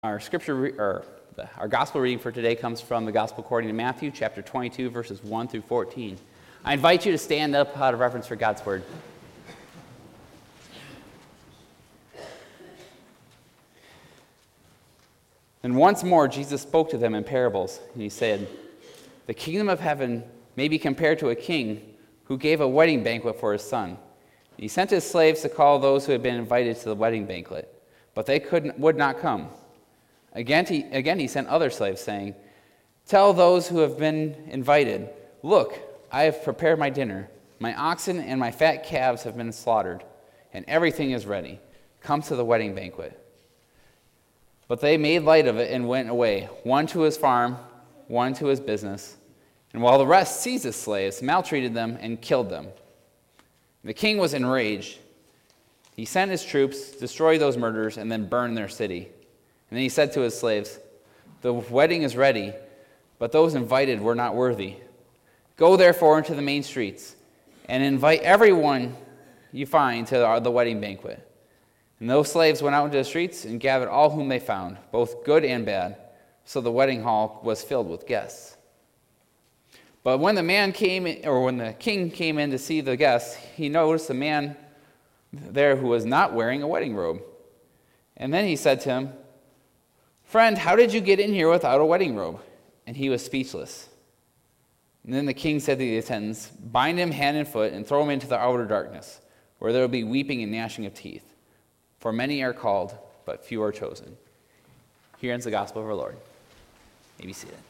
Our our gospel reading for today comes from the Gospel according to Matthew, chapter 22, verses 1 through 14. I invite you to stand up out of reverence for God's word. And once more Jesus spoke to them in parables, and he said, "The kingdom of heaven may be compared to a king who gave a wedding banquet for his son. He sent his slaves to call those who had been invited to the wedding banquet, but they would not come. Again, he sent other slaves, saying, 'Tell those who have been invited, look, I have prepared my dinner. My oxen and my fat calves have been slaughtered, and everything is ready. Come to the wedding banquet.' But they made light of it and went away, one to his farm, one to his business. And while the rest seized his slaves, maltreated them, and killed them. The king was enraged. He sent his troops, destroyed those murderers, and then burned their city. And then he said to his slaves, 'The wedding is ready, but those invited were not worthy. Go therefore into the main streets, and invite everyone you find to the wedding banquet.' And those slaves went out into the streets and gathered all whom they found, both good and bad. So the wedding hall was filled with guests. But when the king came in to see the guests, he noticed a man there who was not wearing a wedding robe. And then he said to him, 'Friend, how did you get in here without a wedding robe?' And he was speechless. And then the king said to the attendants, 'Bind him hand and foot and throw him into the outer darkness, where there will be weeping and gnashing of teeth. For many are called, but few are chosen.'" Here ends the gospel of our Lord. You may be seated.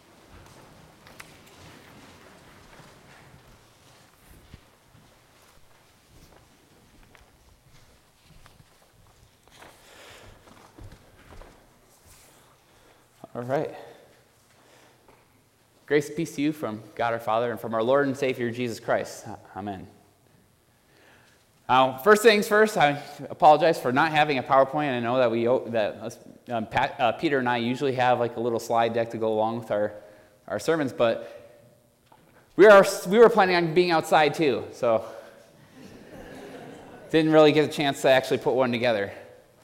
All right. Grace and peace to you from God our Father and from our Lord and Savior Jesus Christ. Amen. First things first, I apologize for not having a PowerPoint. I know that Peter and I usually have like a little slide deck to go along with our sermons, but we were planning on being outside too, so didn't really get a chance to actually put one together.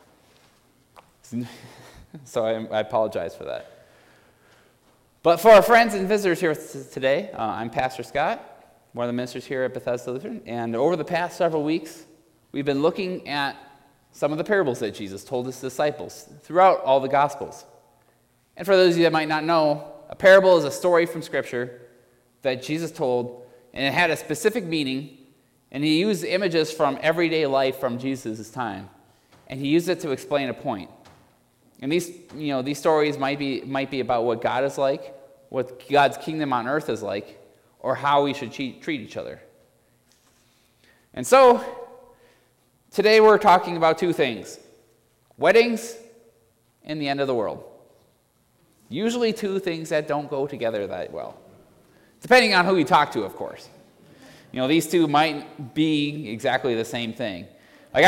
So I apologize for that. But for our friends and visitors here today, I'm Pastor Scott, one of the ministers here at Bethesda Lutheran, and over the past several weeks, we've been looking at some of the parables that Jesus told his disciples throughout all the Gospels. And for those of you that might not know, a parable is a story from Scripture that Jesus told, and it had a specific meaning, and he used images from everyday life from Jesus' time, and he used it to explain a point. And these stories might be about what God is like, what God's kingdom on earth is like, or how we should treat each other. And so, today we're talking about two things: weddings and the end of the world. Usually two things that don't go together that well. Depending on who you talk to, of course. These two might be exactly the same thing. Like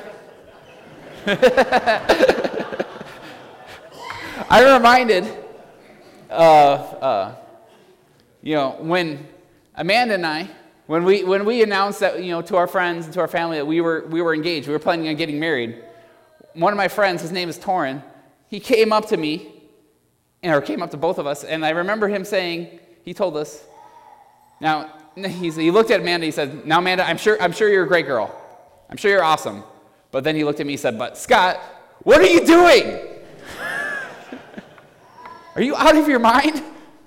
I'm reminded of, when Amanda and I, when we announced that, to our friends and to our family that we were engaged, we were planning on getting married. One of my friends, his name is Torin, he came up to me, or came up to both of us, and I remember him saying, he told us, now, he looked at Amanda, he said, "Now, Amanda, I'm sure you're a great girl. I'm sure you're awesome." But then he looked at me and said, "But Scott, what are you doing? Are you out of your mind?"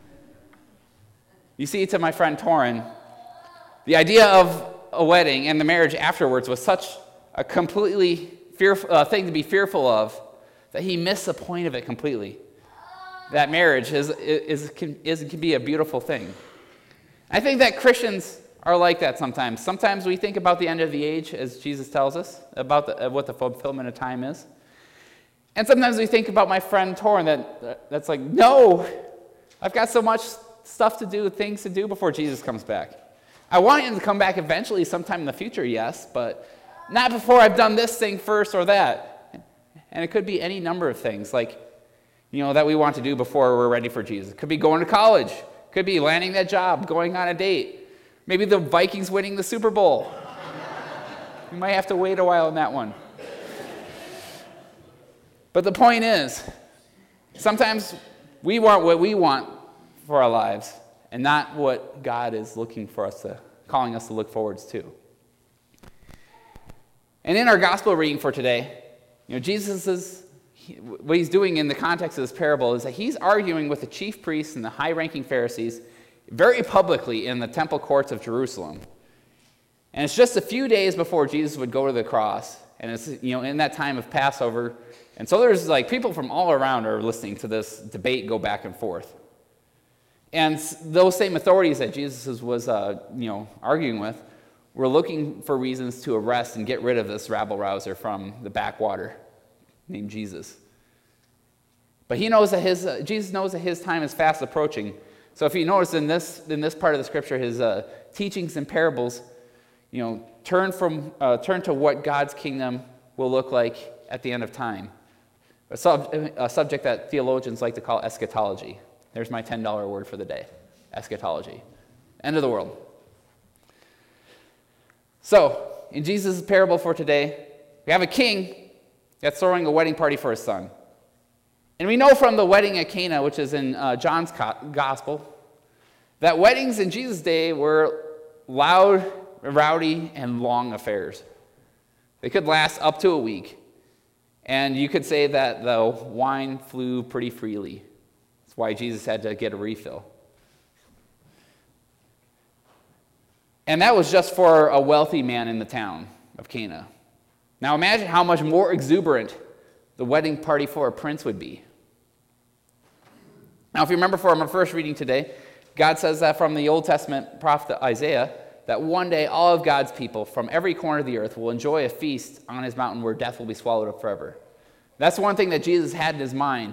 You see, to my friend Torin, the idea of a wedding and the marriage afterwards was such a completely fearful thing to be fearful of that he missed the point of it completely. That marriage can be a beautiful thing. I think that Christians are like that sometimes. Sometimes we think about the end of the age, as Jesus tells us, about what the fulfillment of time is. And sometimes we think about my friend Torin that's like, no, I've got so much stuff to do, things to do before Jesus comes back. I want him to come back eventually sometime in the future, yes, but not before I've done this thing first or that. And it could be any number of things like, that we want to do before we're ready for Jesus. It could be going to college. It could be landing that job, going on a date. Maybe the Vikings winning the Super Bowl. You might have to wait a while on that one. But the point is Sometimes we want what we want for our lives and not what God is calling us to look forwards to. And in our gospel reading for today, what he's doing in the context of this parable is that he's arguing with the chief priests and the high-ranking Pharisees very publicly in the temple courts of Jerusalem. And it's just a few days before Jesus would go to the cross, and it's in that time of Passover. And so there's people from all around are listening to this debate go back and forth. And those same authorities that Jesus was arguing with were looking for reasons to arrest and get rid of this rabble-rouser from the backwater named Jesus. But Jesus knows that his time is fast approaching. So if you notice in this part of the scripture, his teachings and parables, turn to what God's kingdom will look like at the end of time. A subject that theologians like to call eschatology. There's my $10 word for the day. Eschatology. End of the world. So, in Jesus' parable for today, we have a king that's throwing a wedding party for his son. And we know from the wedding at Cana, which is in John's gospel, that weddings in Jesus' day were loud, rowdy, and long affairs. They could last up to a week. And you could say that the wine flew pretty freely. That's why Jesus had to get a refill. And that was just for a wealthy man in the town of Cana. Now imagine how much more exuberant the wedding party for a prince would be. Now if you remember from our first reading today, God says that from the Old Testament prophet Isaiah, that one day all of God's people from every corner of the earth will enjoy a feast on his mountain where death will be swallowed up forever. That's one thing that Jesus had in his mind,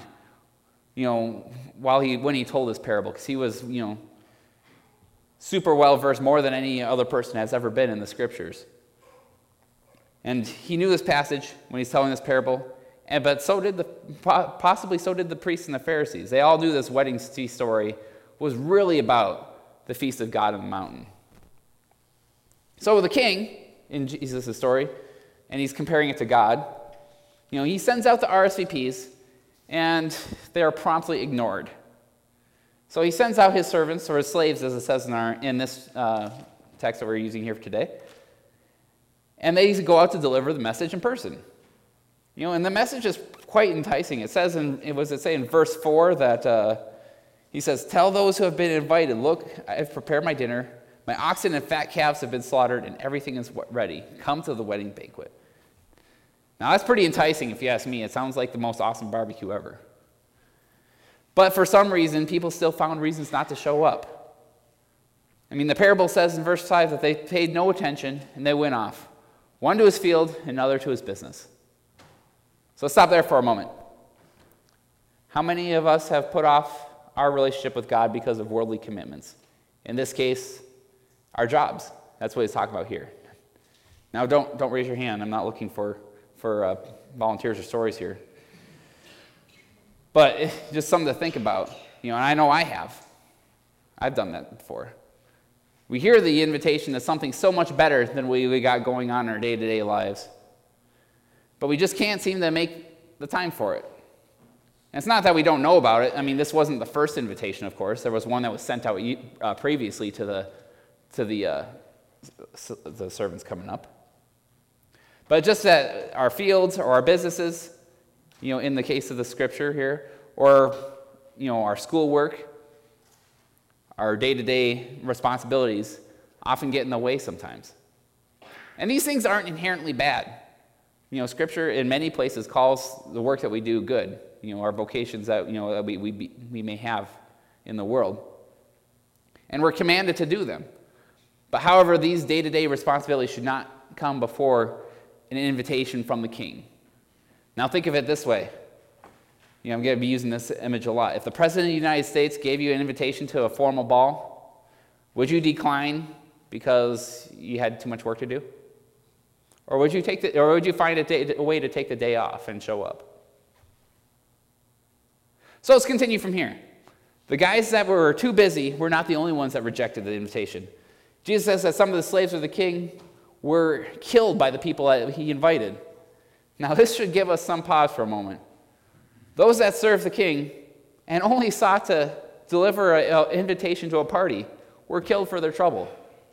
when he told this parable, because he was, super well versed, more than any other person has ever been in the scriptures. And he knew this passage when he's telling this parable, but so did the priests and the Pharisees. They all knew this wedding feast story was really about the feast of God on the mountain. So the king, in Jesus' story, and he's comparing it to God, he sends out the RSVPs, and they are promptly ignored. So he sends out his servants, or his slaves, as it says in this text that we're using here today, and they go out to deliver the message in person. And the message is quite enticing. It says in verse 4 that he says, "Tell those who have been invited, look, I have prepared my dinner. My oxen and fat calves have been slaughtered, and everything is ready. Come to the wedding banquet." Now, that's pretty enticing if you ask me. It sounds like the most awesome barbecue ever. But for some reason, people still found reasons not to show up. The parable says in verse 5 that they paid no attention, and they went off. One to his field, another to his business. So let's stop there for a moment. How many of us have put off our relationship with God because of worldly commitments? In this case, our jobs. That's what he's talking about here. Now, don't raise your hand. I'm not looking for volunteers or stories here. But it's just something to think about. And I know I have. I've done that before. We hear the invitation to something so much better than we got going on in our day-to-day lives. But we just can't seem to make the time for it. And it's not that we don't know about it. This wasn't the first invitation, of course. There was one that was sent out previously to the servants coming up. But just that our fields or our businesses, in the case of the scripture here, or, our schoolwork, our day-to-day responsibilities often get in the way sometimes. And these things aren't inherently bad. Scripture in many places calls the work that we do good, our vocations that, that we may have in the world. And we're commanded to do them. But however, these day-to-day responsibilities should not come before an invitation from the king. Now think of it this way. I'm going to be using this image a lot. If the President of the United States gave you an invitation to a formal ball, would you decline because you had too much work to do? Or would you find a way to take the day off and show up? So let's continue from here. The guys that were too busy were not the only ones that rejected the invitation. Jesus says that some of the slaves of the king were killed by the people that he invited. Now this should give us some pause for a moment. Those that served the king and only sought to deliver an invitation to a party were killed for their trouble.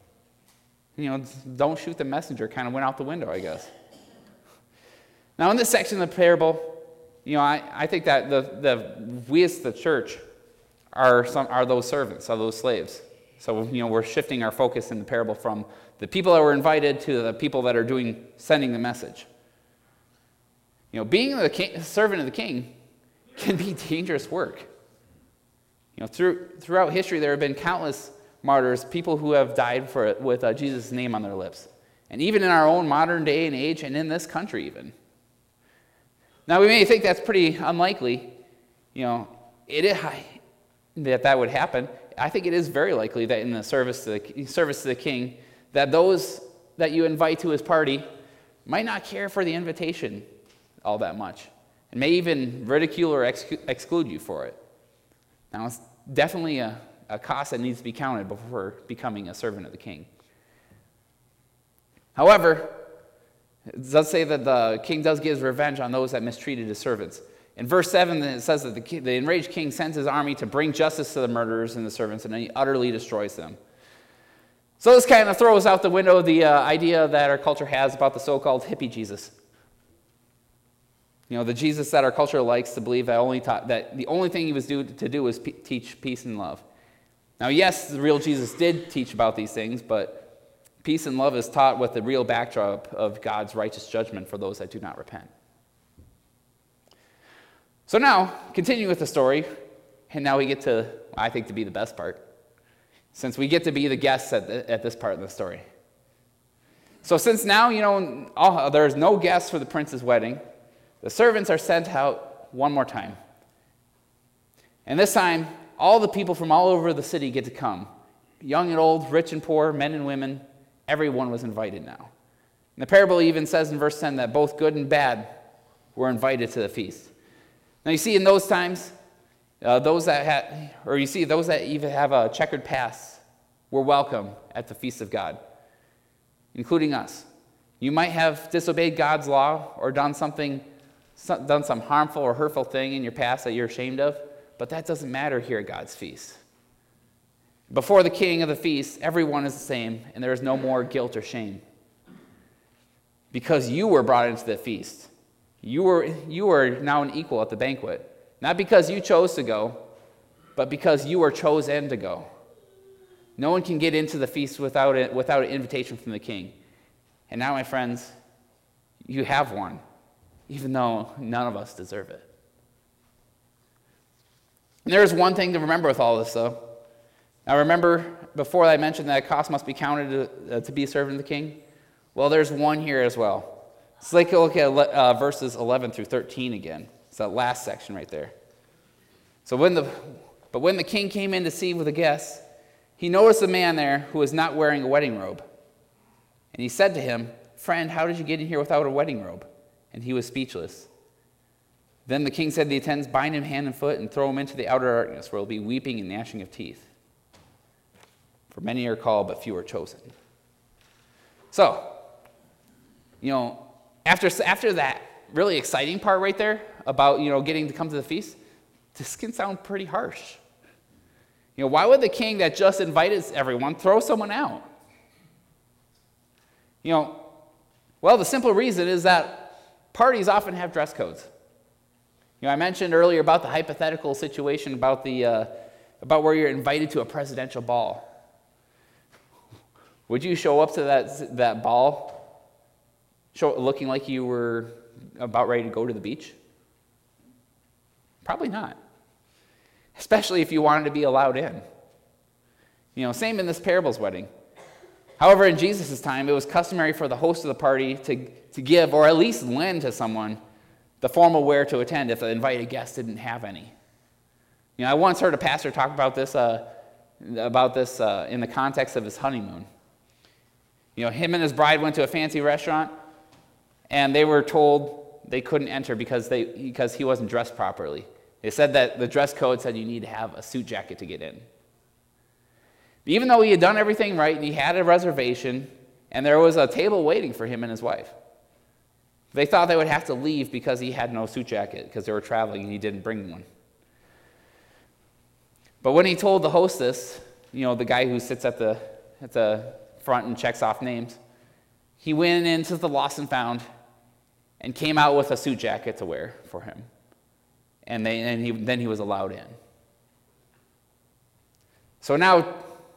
Don't shoot the messenger kind of went out the window, I guess. Now, in this section of the parable, I think that we as the church are those servants, are those slaves. So, we're shifting our focus in the parable from the people that were invited to the people that are sending the message. Being the servant of the king can be dangerous work. Throughout history, there have been countless martyrs, people who have died with Jesus' name on their lips. And even in our own modern day and age, and in this country even. Now, we may think that's pretty unlikely, that would happen. I think it is very likely that in the service to the king, that those that you invite to his party might not care for the invitation all that much, and may even ridicule or exclude you for it. Now, it's definitely a cost that needs to be counted before becoming a servant of the king. However, it does say that the king does give revenge on those that mistreated his servants. In verse 7, it says that the enraged king sends his army to bring justice to the murderers and the servants, and he utterly destroys them. So this kind of throws out the window the idea that our culture has about the so-called hippie Jesus. The Jesus that our culture likes to believe that the only thing he was due to do was teach peace and love. Now, yes, the real Jesus did teach about these things, but peace and love is taught with the real backdrop of God's righteous judgment for those that do not repent. So now, continuing with the story, and now we get to, I think, to be the best part, since we get to be the guests at this part of the story. So since now, there's no guests for the prince's wedding, the servants are sent out one more time. And this time, all the people from all over the city get to come. Young and old, rich and poor, men and women, everyone was invited now. And the parable even says in verse 10 that both good and bad were invited to the feast. Now you see in those times, those that even have a checkered past were welcome at the feast of God, including us. You might have disobeyed God's law or done some harmful or hurtful thing in your past that you're ashamed of, but that doesn't matter here at God's feast. Before the king of the feast, everyone is the same, and there is no more guilt or shame. Because you were brought into the feast. You are now an equal at the banquet. Not because you chose to go, but because you were chosen to go. No one can get into the feast without an invitation from the king. And now, my friends, you have one, even though none of us deserve it. And there is one thing to remember with all this, though. Now, remember, before I mentioned that a cost must be counted to be a servant of the king? Well, there's one here as well. So let's look at verses 11 through 13 again. It's that last section right there. So when the king came in to see with the guests, he noticed a man there who was not wearing a wedding robe. And he said to him, "Friend, how did you get in here without a wedding robe?" And he was speechless. Then the king said to the attendants, "Bind him hand and foot and throw him into the outer darkness, where there will be weeping and gnashing of teeth. For many are called, but few are chosen." So, after that really exciting part right there about, getting to come to the feast, this can sound pretty harsh. Why would the king that just invited everyone throw someone out? Well, the simple reason is that parties often have dress codes. I mentioned earlier about the hypothetical situation about where you're invited to a presidential ball. Would you show up to that ball looking like you were about ready to go to the beach? Probably not. Especially if you wanted to be allowed in. Same in this parable's wedding. However, in Jesus' time, it was customary for the host of the party to give, or at least lend to someone, the formal wear to attend if the invited guest didn't have any. I once heard a pastor talk about this in the context of his honeymoon. Him and his bride went to a fancy restaurant, and they were told they couldn't enter because he wasn't dressed properly. They said that the dress code said you need to have a suit jacket to get in. But even though he had done everything right and he had a reservation, and there was a table waiting for him and his wife, They thought they would have to leave because he had no suit jacket, because they were traveling and he didn't bring one. But when he told the hostess, the guy who sits at the front and checks off names, he went into the lost and found and came out with a suit jacket to wear for him. And then he was allowed in. So now,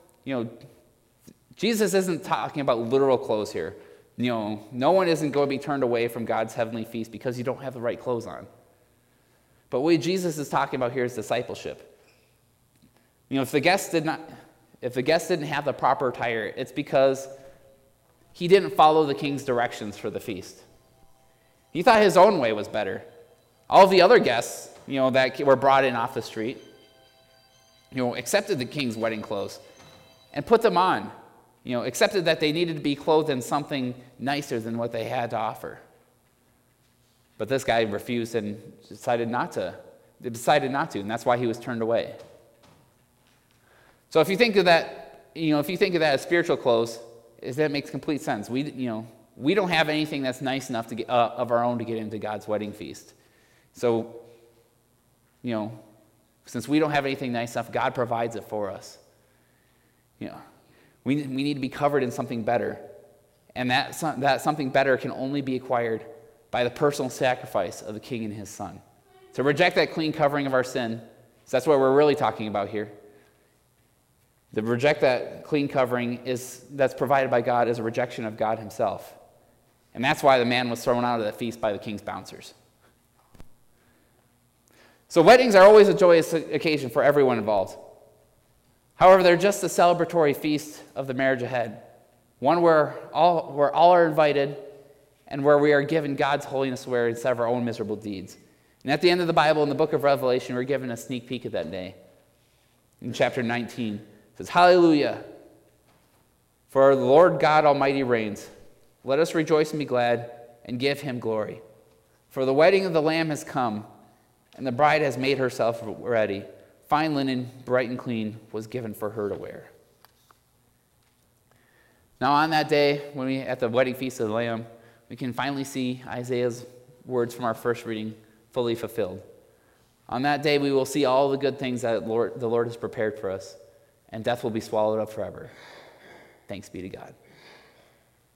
Jesus isn't talking about literal clothes here. No one isn't going to be turned away from God's heavenly feast because you don't have the right clothes on. But what Jesus is talking about here is discipleship. If the guest didn't have the proper attire, it's because he didn't follow the king's directions for the feast. He thought his own way was better. All of the other guests, that were brought in off the street, accepted the king's wedding clothes and put them on. Accepted that they needed to be clothed in something nicer than what they had to offer. But this guy refused and decided not to. They decided not to, and that's why he was turned away. So if you think of that, as spiritual clothes, that makes complete sense. We don't have anything that's nice enough to get, of our own to get into God's wedding feast. So, since we don't have anything nice enough, God provides it for us. We need to be covered in something better. And that something better can only be acquired by the personal sacrifice of the King and his Son. To reject that clean covering of our sin, so that's what we're really talking about here. To reject that clean covering that's provided by God is a rejection of God himself. And that's why the man was thrown out of the feast by the king's bouncers. So weddings are always a joyous occasion for everyone involved. However, they're just a celebratory feast of the marriage ahead, one where all are invited and where we are given God's holiness aware instead of our own miserable deeds. And at the end of the Bible, in the book of Revelation, we're given a sneak peek of that day. In chapter 19, it says, "Hallelujah, for the Lord God Almighty reigns. Let us rejoice and be glad and give him glory. For the wedding of the Lamb has come, and the bride has made herself ready. Fine linen, bright and clean, was given for her to wear." Now on that day, at the wedding feast of the Lamb, we can finally see Isaiah's words from our first reading fully fulfilled. On that day, we will see all the good things that the Lord has prepared for us, and death will be swallowed up forever. Thanks be to God.